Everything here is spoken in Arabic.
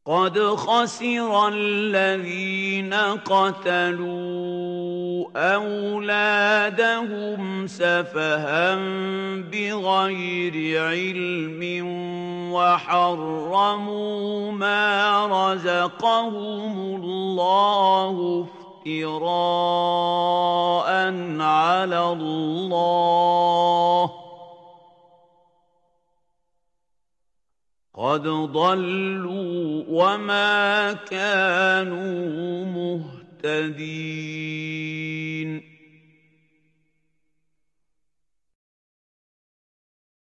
قَدْ خَسِرَ الَّذِينَ قَتَلُوا أَوْلَادَهُمْ سَفَهًا بِغَيْرِ عِلْمٍ وَحَرَّمُوا مَا رَزَقَهُمُ اللَّهُ افْتِرَاءً عَلَى اللَّهِ ۚ قَدْ ضَلُّوا وَمَا كَانُوا مُهْتَدِينَ